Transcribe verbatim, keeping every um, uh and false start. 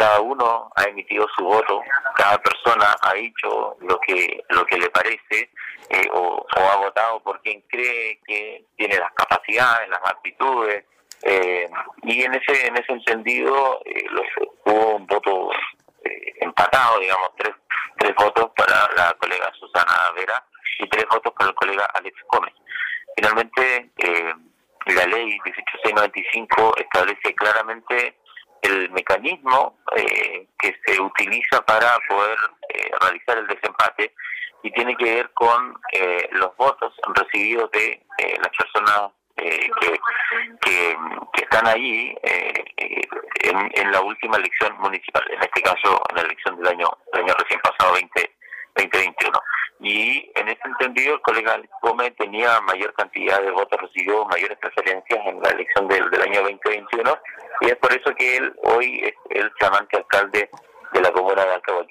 cada uno ha emitido su voto, cada persona ha dicho lo que lo que le parece, eh, o, o ha votado por quien cree que tiene las capacidades, las aptitudes, eh, y en ese en ese entendido eh, los, hubo un voto eh, empatado, digamos, tres tres votos para la colega Susana Vera y tres votos para el colega Alex Gómez. Finalmente, eh, la ley dieciocho mil seiscientos noventa y cinco establece claramente el mecanismo eh, que se utiliza para poder eh, realizar el desempate, y tiene que ver con eh, los votos recibidos de eh, las personas eh, que, que, que están allí eh, en, en la última elección municipal, en este caso en la elección del año, del año recién pasado veinte veintiuno. Y en ese entendido el colega Alex Gómez tenía mayor cantidad de votos, recibió mayores preferencias en la elección del, del año veinte veintiuno, y es por eso que él hoy es el flamante alcalde de la comuna de Alcahuete.